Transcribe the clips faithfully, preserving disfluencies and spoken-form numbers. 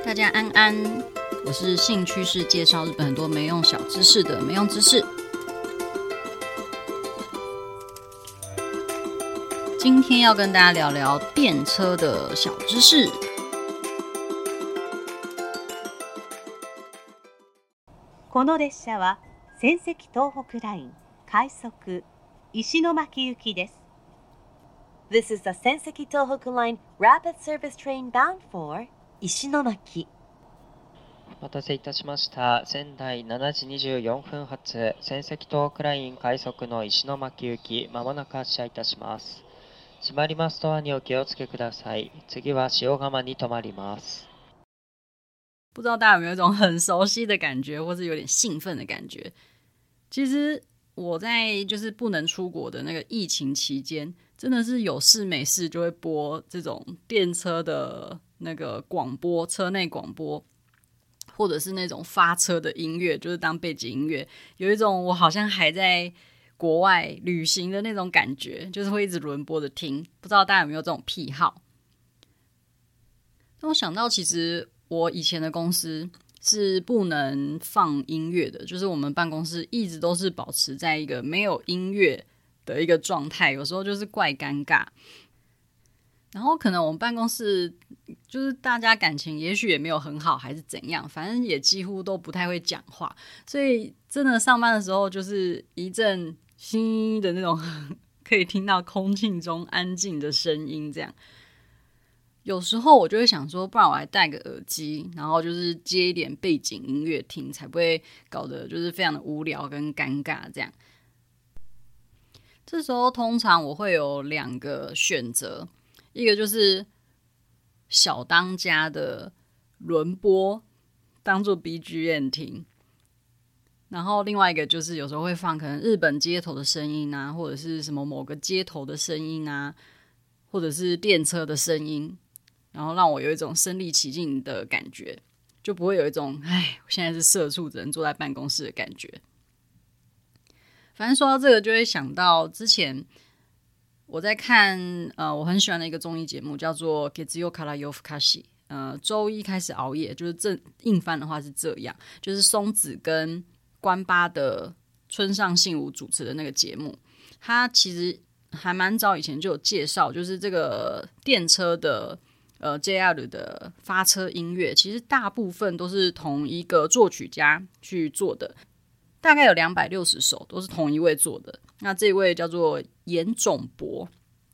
大家安安，我是兴趣是介绍日本很多没用小知识的没用知识。今天要跟大家聊聊电车的小知识。 この列車は仙石東北ライン快速石巻行きです。This is the Senseki Tohoku Line Rapid Service Train bound for 石巻。 お待たせいたしました。仙台しちじにじゅうよんふん発仙石東北ライン快速の石巻行き、まもなく発車いたします。閉まりますドアにお気をつけください。次は塩釜に停まります。 不知道大家有没有一种很熟悉的感觉，或是有点兴奋的感觉？其实我在就是不能出国的那个疫情期间，真的是有事没事就会播这种电车的那个广播，车内广播，或者是那种发车的音乐，就是当背景音乐，有一种我好像还在国外旅行的那种感觉，就是会一直轮播的听。不知道大家有没有这种癖好？那我想到其实我以前的公司是不能放音乐的，就是我们办公室一直都是保持在一个没有音乐的一个状态，有时候就是怪尴尬。然后可能我们办公室就是大家感情也许也没有很好还是怎样，反正也几乎都不太会讲话，所以真的上班的时候就是一阵嘻的那种可以听到空气中安静的声音这样。有时候我就会想说，不然我来戴个耳机，然后就是接一点背景音乐听，才不会搞得就是非常的无聊跟尴尬这样。这时候通常我会有两个选择，一个就是小当家的轮播当做 B G M 听，然后另外一个就是有时候会放可能日本街头的声音啊，或者是什么某个街头的声音啊，或者是电车的声音，然后让我有一种身临其境的感觉，就不会有一种哎，我现在是社畜只能坐在办公室的感觉。反正说到这个就会想到之前我在看呃我很喜欢的一个综艺节目叫做 Getsuyo Kara Yofukashi， 呃周一开始熬夜，就是正硬翻的话是这样，就是松子跟关八的村上信五主持的那个节目，他其实还蛮早以前就有介绍，就是这个电车的呃 J R 的发车音乐，其实大部分都是同一个作曲家去做的，大概有两百六十首都是同一位做的。那这一位叫做岩冢博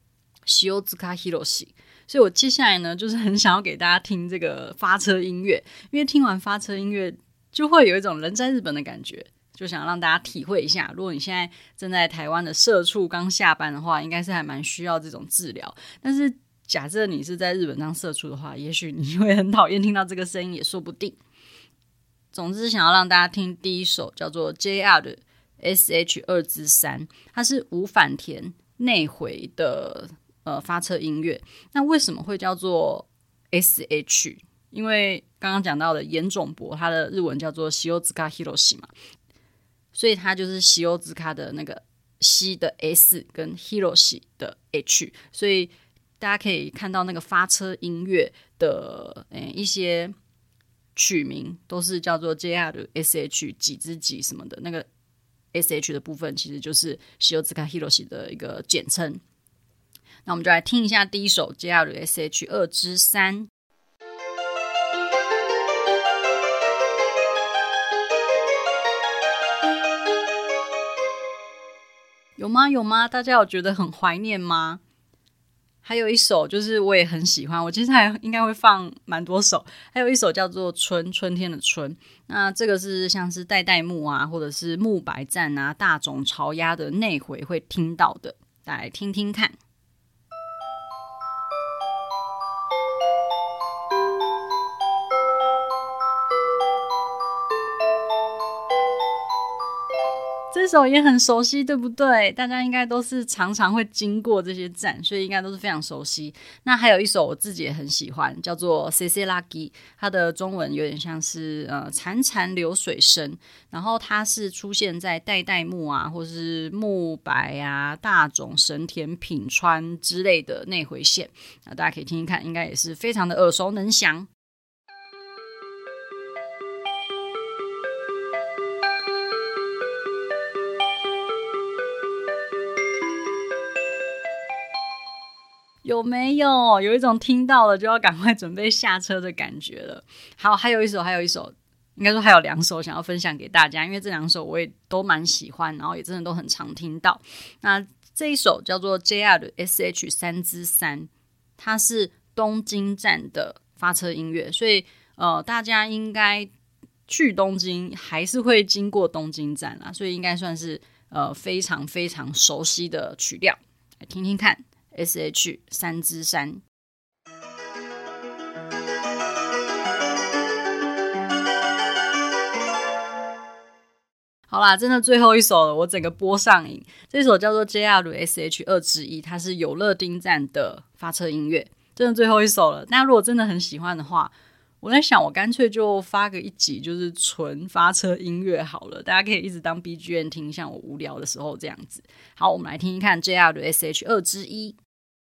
Shiozuka Hiroshi， 所以我接下来呢就是很想要给大家听这个发车音乐，因为听完发车音乐就会有一种人在日本的感觉，就想让大家体会一下。如果你现在正在台湾的社畜刚下班的话，应该是还蛮需要这种治疗。但是假设你是在日本当社畜的话，也许你会很讨厌听到这个声音也说不定。总之想要让大家听第一首叫做 J R 的 S H 二之三，它是无反田内回的呃发车音乐。那为什么会叫做 S H？ 因为刚刚讲到的岩冢博他的日文叫做 Shiozuka Hiroshi 嘛，所以它就是 Shiozuka 的那个西的 S 跟 Hiroshi 的 H， 所以大家可以看到那个发车音乐的、欸、一些曲名都是叫做 J R S H 几之几什么的，那个 S H 的部分其实就是 Shiozuka Hiroshi 的一个简称。那我们就来听一下第一首 J R S H 二之三。有吗有吗？大家有觉得很怀念吗？还有一首就是我也很喜欢，我接下来应该会放蛮多首，还有一首叫做春，春天的春。那这个是像是代代木啊，或者是木白站啊，大冢朝鸭的内回会听到的，来听听看。这首也很熟悉，对不对？大家应该都是常常会经过这些站，所以应该都是非常熟悉。那还有一首我自己也很喜欢，叫做 Seselaki， 它的中文有点像是呃潺潺流水声，然后它是出现在代代木啊，或是木白啊、大冢、神田、品川之类的内回线。那大家可以听听看，应该也是非常的耳熟能详。 有没有？有一种听到了就要赶快准备下车的感觉了。好，还有一首，还有一首，应该说还有两首想要分享给大家，因为这两首我也都蛮喜欢，然后也真的都很常听到。那这一首叫做 J R S H 三之三，它是东京站的发车音乐，所以呃，大家应该去东京还是会经过东京站啦，所以应该算是呃非常非常熟悉的曲调，来听听看 S H 三之三。好啦，真的最后一首了，我整个播上瘾。这首叫做 J R S H 二之一，它是有乐町站的发车音乐，真的最后一首了。那如果真的很喜欢的话，我在想我干脆就发个一集就是纯发车音乐好了，大家可以一直当 B G M 听，像我无聊的时候这样子。好，我们来听听看 J R S H 二之一。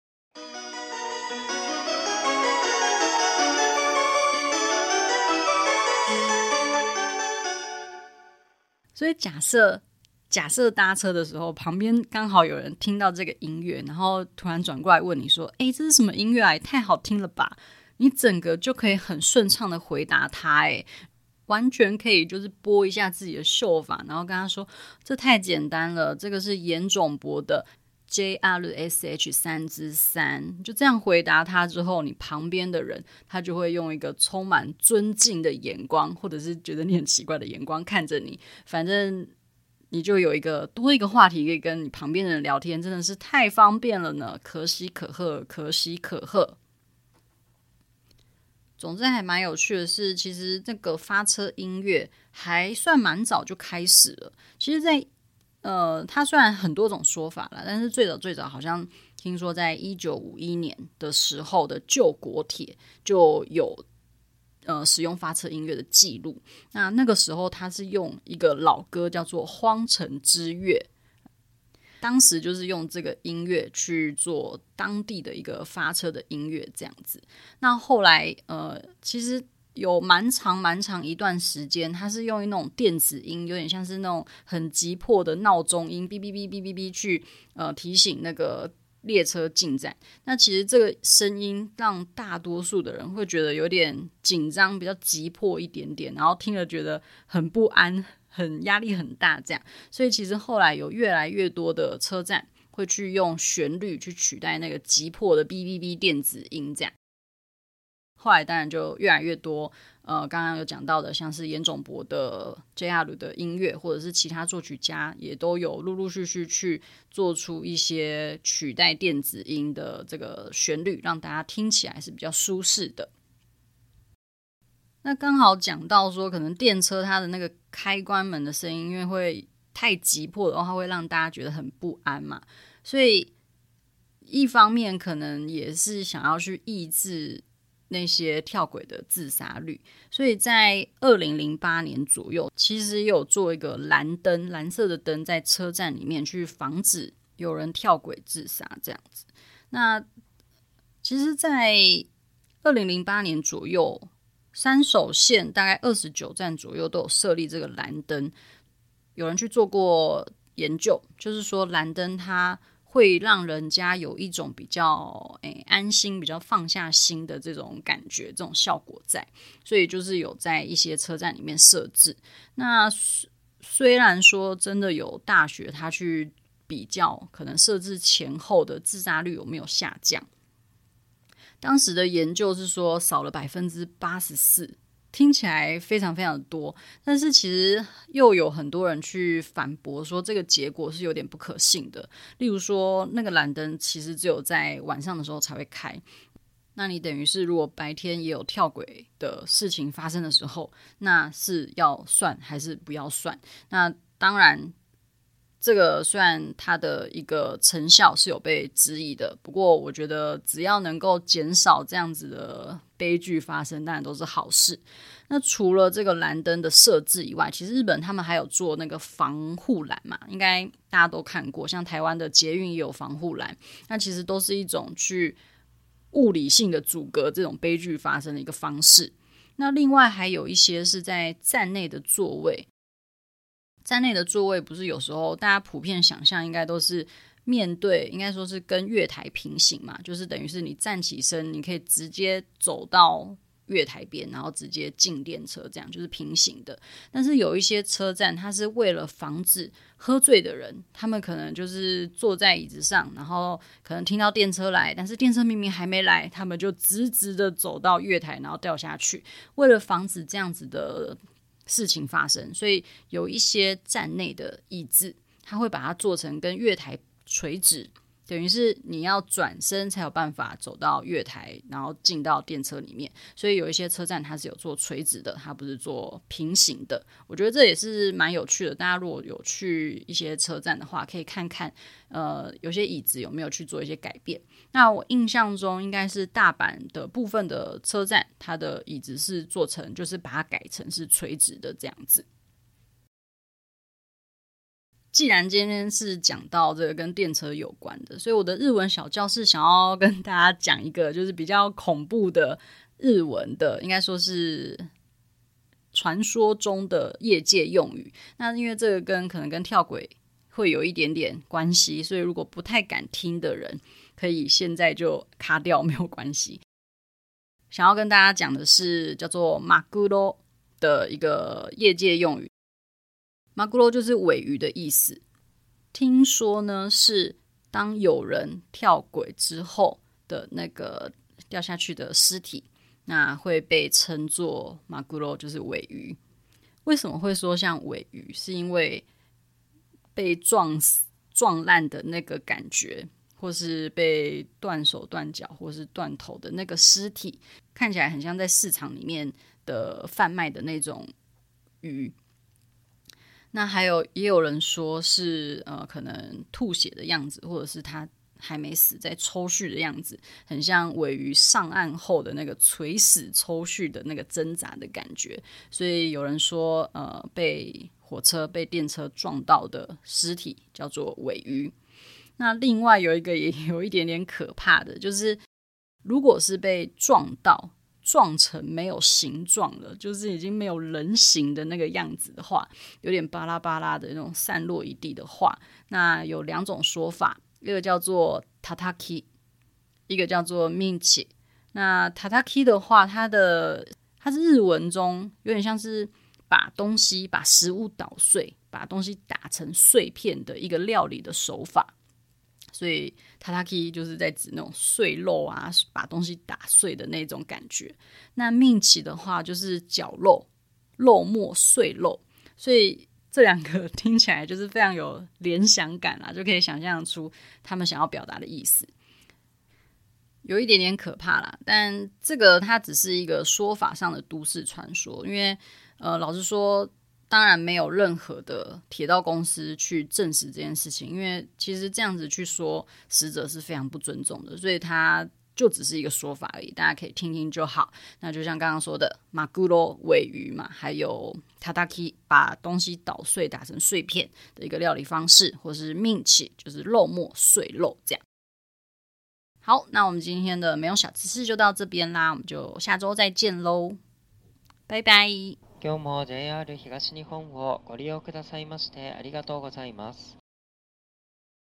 所以假设假设搭车的时候，旁边刚好有人听到这个音乐，然后突然转过来问你说：“诶，这是什么音乐啊？也太好听了吧！”你整个就可以很顺畅的回答他，诶，完全可以就是拨一下自己的秀发，然后跟他说：“这太简单了，这个是严种博的 J R S H 三之三。”就这样回答他之后，你旁边的人他就会用一个充满尊敬的眼光，或者是觉得你很奇怪的眼光看着你，反正你就有一个多一个话题可以跟你旁边的人聊天，真的是太方便了呢，可喜可贺，可喜可贺。总之还蛮有趣的是，其实这个发车音乐还算蛮早就开始了。其实在呃，它虽然很多种说法啦，但是最早最早好像听说在一九五一年的时候的旧国铁就有呃使用发车音乐的记录。那那个时候它是用一个老歌叫做《荒城之月》，当时就是用这个音乐去做当地的一个发车的音乐这样子。那后来呃，其实有蛮长蛮长一段时间，它是用那种电子音，有点像是那种很急迫的闹钟音，哔哔哔哔哔哔去呃提醒那个列车进站。那其实这个声音让大多数的人会觉得有点紧张，比较急迫一点点，然后听了觉得很不安，很压力很大这样。所以其实后来有越来越多的车站会去用旋律去取代那个急迫的哔哔哔电子音这样。后来当然就越来越多呃，刚刚有讲到的像是严种博的 J R 的音乐，或者是其他作曲家也都有陆陆续续去做出一些取代电子音的这个旋律，让大家听起来是比较舒适的。那刚好讲到说可能电车它的那个开关门的声音因为会太急迫的话会让大家觉得很不安嘛，所以一方面可能也是想要去抑制那些跳轨的自杀率，所以在二零零八年左右其实有做一个蓝灯，蓝色的灯在车站里面去防止有人跳轨自杀这样子。那其实在二零零八年左右，山手线大概二十九站左右都有设立这个蓝灯，有人去做过研究，就是说蓝灯它会让人家有一种比较、欸、安心比较放下心的这种感觉，这种效果在，所以就是有在一些车站里面设置。那虽然说真的有大学他去比较可能设置前后的自杀率有没有下降，当时的研究是说少了 百分之八十四，听起来非常非常的多，但是其实又有很多人去反驳说这个结果是有点不可信的。例如说那个蓝灯其实只有在晚上的时候才会开，那你等于是如果白天也有跳轨的事情发生的时候，那是要算还是不要算？那当然这个虽然它的一个成效是有被质疑的，不过我觉得只要能够减少这样子的悲剧发生，当然都是好事。那除了这个蓝灯的设置以外，其实日本他们还有做那个防护栏嘛，应该大家都看过，像台湾的捷运也有防护栏，那其实都是一种去物理性的阻隔这种悲剧发生的一个方式。那另外还有一些是在站内的座位，站内的座位不是有时候大家普遍想象应该都是面对，应该说是跟月台平行嘛，就是等于是你站起身，你可以直接走到月台边，然后直接进电车，这样就是平行的。但是有一些车站，它是为了防止喝醉的人，他们可能就是坐在椅子上，然后可能听到电车来，但是电车明明还没来，他们就直直的走到月台，然后掉下去。为了防止这样子的事情发生，所以有一些站内的椅子，它会把它做成跟月台垂直，等于是你要转身才有办法走到月台，然后进到电车里面。所以有一些车站它是有做垂直的，它不是做平行的。我觉得这也是蛮有趣的，大家如果有去一些车站的话，可以看看呃有些椅子有没有去做一些改变。那我印象中应该是大阪的部分的车站，它的椅子是做成就是把它改成是垂直的这样子。既然今天是讲到这个跟电车有关的，所以我的日文小教室想要跟大家讲一个就是比较恐怖的日文的，应该说是传说中的业界用语。那因为这个跟可能跟跳轨会有一点点关系，所以如果不太敢听的人，可以现在就卡掉，没有关系。想要跟大家讲的是叫做马古罗的一个业界用语。马古罗就是尾鱼的意思。听说呢，是当有人跳轨之后的那个掉下去的尸体，那会被称作马古罗，就是尾鱼。为什么会说像尾鱼？是因为被撞死、撞烂的那个感觉，或是被断手断脚或是断头的那个尸体，看起来很像在市场里面的贩卖的那种鱼。那还有也有人说是呃，可能吐血的样子，或者是他还没死在抽搐的样子，很像尾鱼上岸后的那个垂死抽搐的那个挣扎的感觉。所以有人说呃，被火车被电车撞到的尸体叫做尾鱼。那另外有一个也有一点点可怕的，就是如果是被撞到撞成没有形状了，就是已经没有人形的那个样子的话，有点巴拉巴拉的那种散落一地的话，那有两种说法，一个叫做 tataki， 一个叫做 minchi。 那 tataki 的话，它的它是日文中有点像是把东西把食物捣碎，把东西打成碎片的一个料理的手法，所以 tataki 就是在指那种碎肉啊，把东西打碎的那种感觉。那命起的话就是绞肉、肉末、碎肉，所以这两个听起来就是非常有联想感啦，就可以想象出他们想要表达的意思。有一点点可怕啦，但这个它只是一个说法上的都市传说，因为呃，老实说当然没有任何的铁道公司去证实这件事情，因为其实这样子去说死者是非常不尊重的，所以它就只是一个说法而已，大家可以听听就好。那就像刚刚说的马古罗尾鱼嘛，还有 tataki 把东西捣碎打成碎片的一个料理方式，或是 minchi 就是肉末碎肉这样。好，那我们今天的没用小知识就到这边啦，我们就下周再见咯，拜拜。 今日も ジェイアール 東日本をご利用くださいましてありがとうございます。